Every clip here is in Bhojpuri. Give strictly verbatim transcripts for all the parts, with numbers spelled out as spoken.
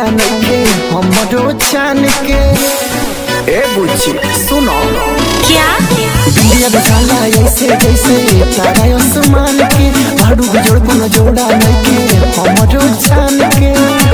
नइखे हमरो छान के। ए बुच्ची सुनो क्या बिंदिया बचाला ऐसे जैसे तारा आसमान के, भाड़ू के जोड़ कोनो जोड़ा नइखे हमरो छान के।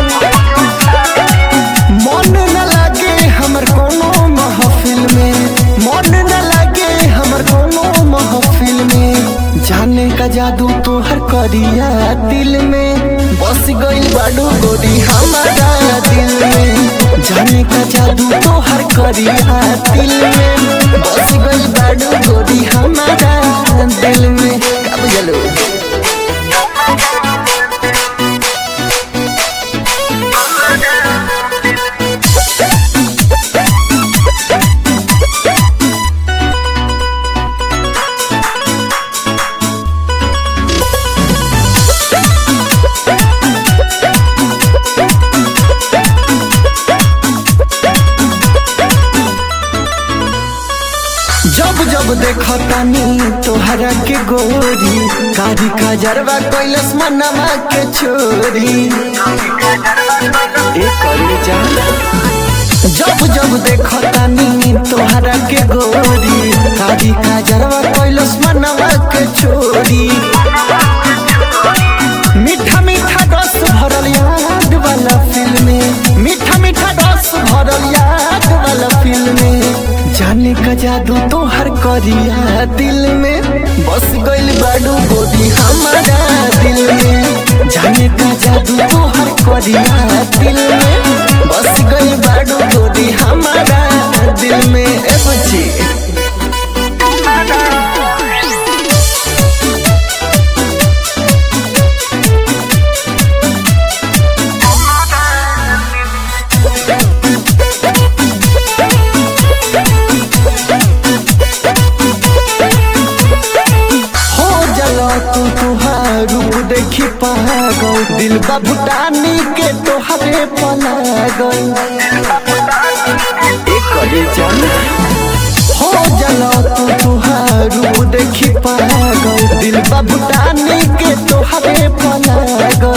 मन न लागे हमर कोनो महफिल में, मन न लागे हमर कोनो महफिल में, जाने का जादू तोहर करिया दिल में, बस गइल बाडू गोरी हमारा दिल में। जाने का जादू तोहर करिया दिल में, बस गइल बाडू गोरी हमारा दिल में। अब चलो जब जब देखतानी तोहरा के गोरी, कारी खजरवा कैलस मनवा के छोरी। ए करी जा जब जब देखतानी तोहरा के गोरी, कारी खजरवा कैलस मनवा के छोरी। मीठा मीठा रस भरल याद वाला फिल्म में, मीठा मीठा रस भरल याद वाला फिल्म में, जाने का जादू तोहर करिया दिल में, बस गइल बाडू गोरी हमारा दिल में। जाने का जादू तोहर करिया दिल में, बस गइल बाडू गोरी हमारा दिल में। ए बच्ची तू तुहार रूप देखी पागल, दिल बा भूटानी के तोहरे पलागल। हो जला तू तुहार रूप देखी पागल, दिल बा भूटानी के तोहरे पलागल।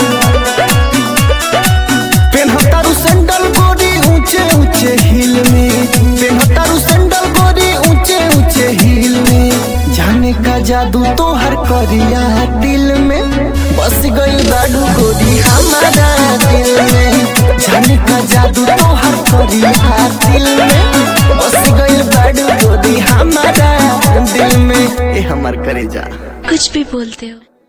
पेन्हतारू सैंडल गोरी ऊंचे ऊंचे हिल में, पेन्हतारू सैंडल गोरी ऊंचे ऊंचे हिल में, जाने का जादू तोहर करिया दिल में, बस गइल बाडू गोरी हमारा दिल में। जाने का जादू तोहर करिया दिल में, बस गइल बाडू गोरी हमारा दिल में। ए हमार करेजा कुछ भी बोलते हो।